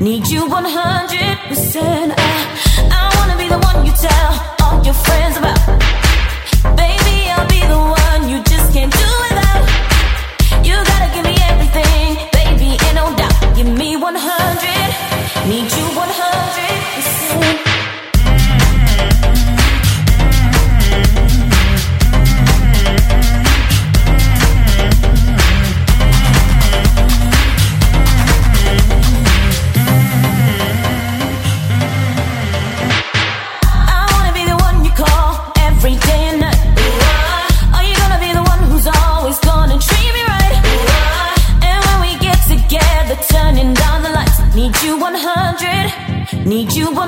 Need you 100%. I wanna be the one you tell all your friends about. Baby, I'll be the one you just can't do without. You gotta give me everything, baby, ain't no doubt. Give me 100. Need you 100%. Need you 100, need you 100%.